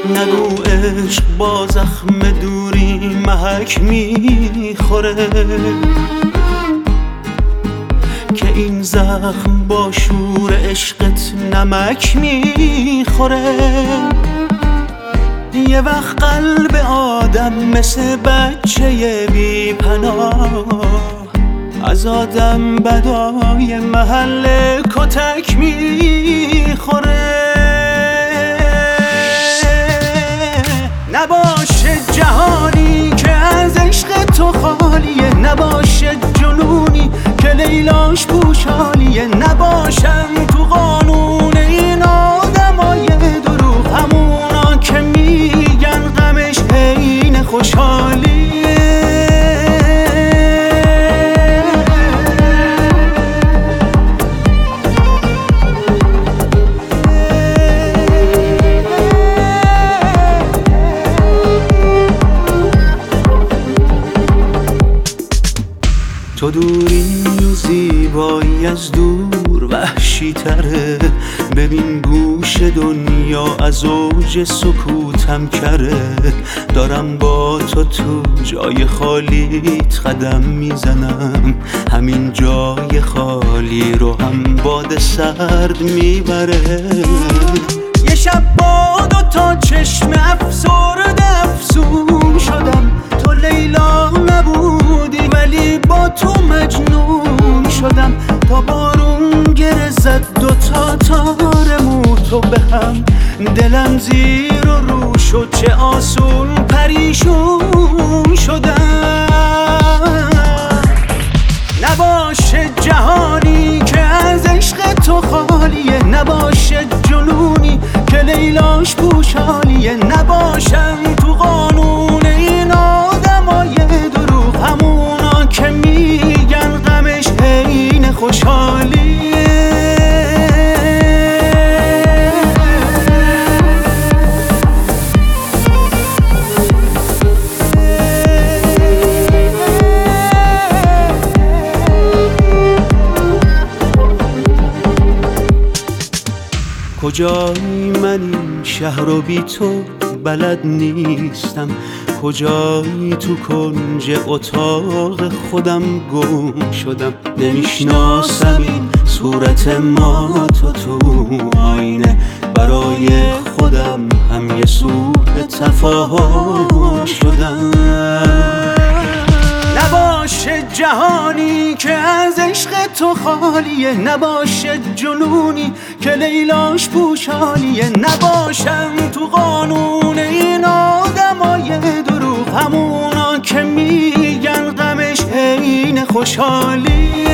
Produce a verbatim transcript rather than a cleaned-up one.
نگو عشق با زخم دوری محک میخوره، که این زخم با شور عشقت نمک میخوره. یه وقت قلب آدم مثل بچه بی پناه، از آدم بدای محل کتک میخوره. نباشه جهانی که از عشق تو خالیه، نباشه جنونی که لیلاش پوشالیه، نباشم تو قانون این آدمای دروغ، همونا که میگن غمش عین خوشحالیه. تو دوری و زیبایی از دور وحشی تره، ببین گوش دنیا از اوج سکوتم کره. دارم با تو تو جای خالیت قدم میزنم، همین جای خالی رو هم باد سرد میبره. یه شب با دو تا چشم افسرده افسون شدم، تو لیلا نبودی ولی با تو مجنون شدم. تا بارون گره زد دو تا تار مو تو به هم، دلم زیر و رو شد چه آسون پریشون شدم. نباشه جهانی که از عشق تو خالیه، نباشه جنونی که لیلاش پوشالیه، نباشم تو قانون این آدمای دروغ، همونا که میگن غمش عین خوشحالیه. کجایی من این شهر و بی تو بلد نیستم، کجایی تو کنج اتاق خودم گم شدم. نمیشناسم این صورت ما تو تو آینه، برای خودم هم یه سوء تفاهم شدم. نباشه جهانی که از عشق تو خالیه، نباشه جنونی که لیلاش پوشالیه، نباشم تو قانون این آدمای دروغ، همونا که میگن غمش عین خوشحالیه.